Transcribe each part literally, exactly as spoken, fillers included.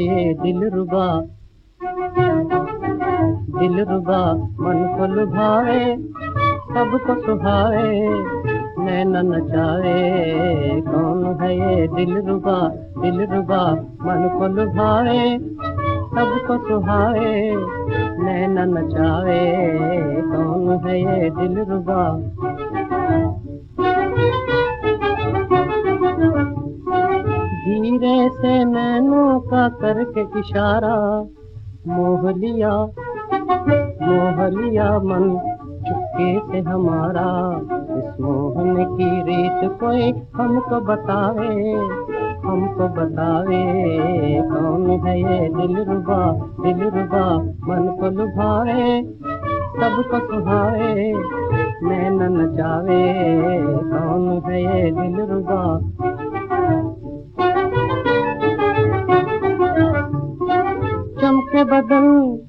ये दिलरुबा, दिलरुबा मन को लुभाए, सबको सुहाए, नैना नचाए। कौन है ये दिलरुबा, दिलरुबा मन को लुभाए, सबको सुहाए, नैना नचाए। कौन है ये दिलरुबा। धीरे से नैनों का करके इशारा, मोह लिया मोह लिया मन चुपके से हमारा। इस मोहन की रीत कोई हमको बतावे, हमको बतावे। कौन है ये दिलरुबा, दिलरुबा मन को लुभाए, सबको सुहाए, नैना नचावे। कौन है ये दिलरुबा। चमके बदन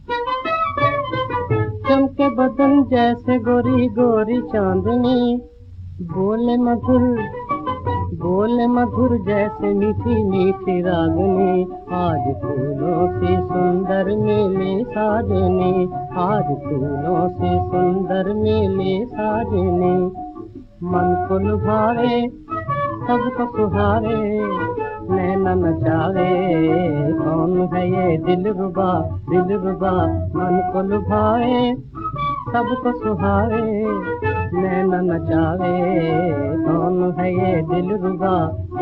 चमके बदन जैसे गोरी गोरी चांदनी, बोले मधुर बोले मधुर जैसे मीठी मीठी रागनी। आज फूलों से सुंदर मिले साजनी, आज फूलों से सुंदर मिले साजनी। मन को लुभाए, सबको सुहाए, नैना नचावे। कौन है ये दिलरुबा, दिलरुबा मन को लुभाए, सबको सुहाए, नैना नचावे। कौन है ये दिलरुबा।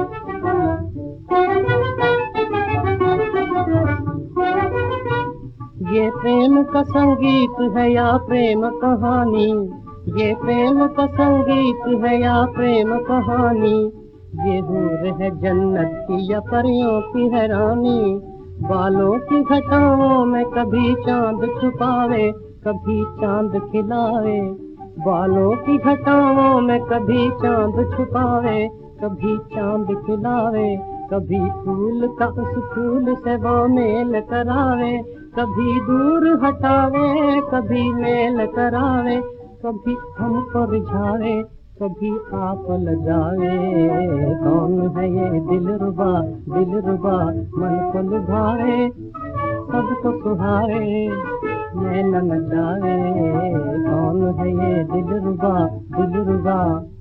ये प्रेम का संगीत है या प्रेम कहानी, ये प्रेम का संगीत है या प्रेम कहानी। ये हूर है जन्नत की या परियों की हैरानी। बालों की घटाओं में कभी चांद छुपावे, कभी चांद खिलावे। बालों की घटाओं में कभी चांद छुपावे, कभी चांद खिलावे। कभी फूल का उस फूल से वो मेल करावे, कभी दूर हटावे, कभी मेल करावे। कभी हमको रिझावे, कभी आप लजावे। कौन है ये दिलरुबा, दिलरुबा मन को लुभाए, सबको सुहाए, नैना नचावे। कौन है ये दिलरुबा, दिलरुबा।